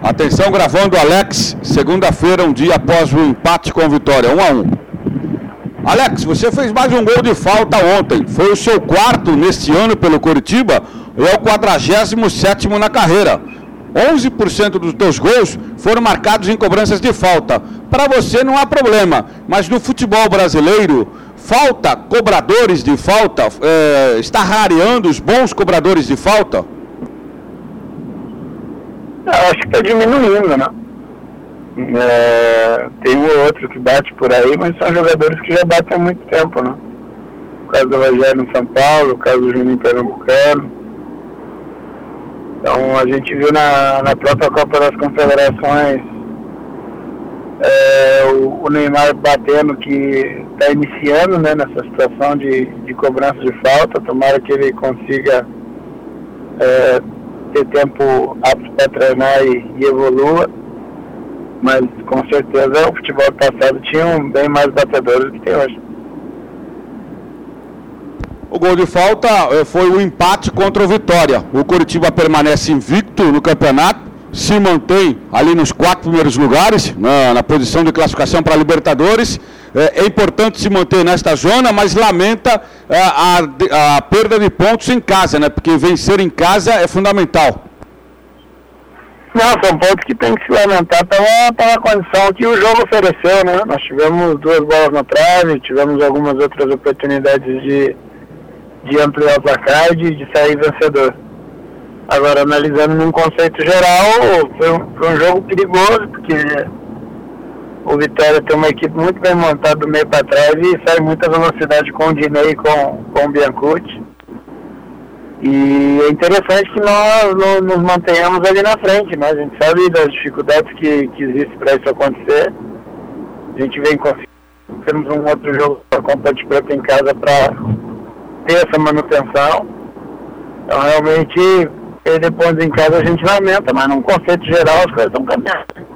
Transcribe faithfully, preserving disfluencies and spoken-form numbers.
Atenção, gravando Alex, segunda-feira, um dia após o empate com a Vitória, um a um. Alex, você fez mais um gol de falta ontem. Foi o seu quarto neste ano pelo Coritiba e é o quadragésimo sétimo na carreira. onze por cento dos teus gols foram marcados em cobranças de falta. Para você não há problema, mas no futebol brasileiro, falta cobradores de falta, é, está rareando os bons cobradores de falta? Eu acho que está diminuindo, né? É, tem um ou outro que bate por aí, mas são jogadores que já batem há muito tempo, né? O caso do Rogério no São Paulo, o caso do Juninho Pernambucano. Então a gente viu na, na própria Copa das Confederações é, o, o Neymar batendo, que está iniciando, né, nessa situação de, de cobrança de falta. Tomara que ele consiga é, ter tempo apto para treinar e, e evolua. Mas com certeza o futebol passado tinha bem mais batedores do que tem hoje. O gol de falta foi o empate contra o Vitória. O Coritiba permanece invicto no campeonato, se mantém ali nos quatro primeiros lugares, na, na posição de classificação para a Libertadores. É, é importante se manter nesta zona, mas lamenta é, a, a perda de pontos em casa, né? Porque vencer em casa é fundamental. Não, são pontos que tem que se lamentar pela, pela condição que o jogo ofereceu, né? Nós tivemos duas bolas na trave, tivemos algumas outras oportunidades de, de ampliar o placar e de, de sair vencedor. Agora, analisando num conceito geral, foi um, foi um jogo perigoso, porque o Vitória tem uma equipe muito bem montada do meio para trás e sai muita velocidade com o Dinei e com, com o Biancucci. E é interessante que nós no, nos mantenhamos ali na frente, né? A gente sabe das dificuldades que, que existem para isso acontecer. A gente vem conseguindo, temos um outro jogo para Ponte Preta em casa para ter essa manutenção. Então realmente perder pontos em casa a gente lamenta, mas num conceito geral as coisas estão caminhando.